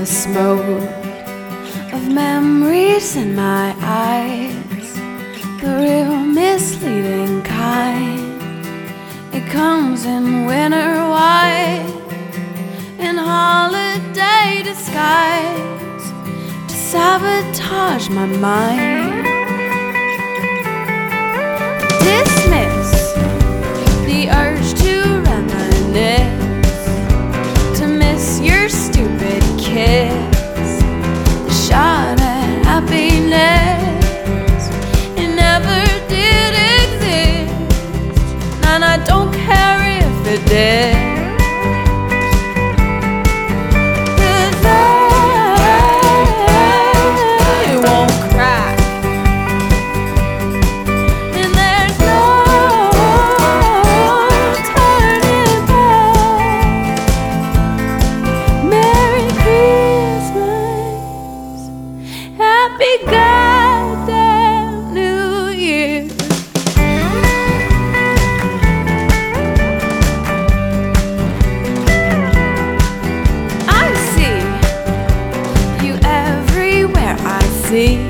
endless mode of memories in my eyes, the real misleading kind. It comes in winter white, in holiday disguise, to sabotage my mind. Dismiss the urge to reminisce, to miss your stupid kiss, the shot at happiness. It never did exist, and I don't care if it did. Happy goddamn New Year. I see you everywhere I see.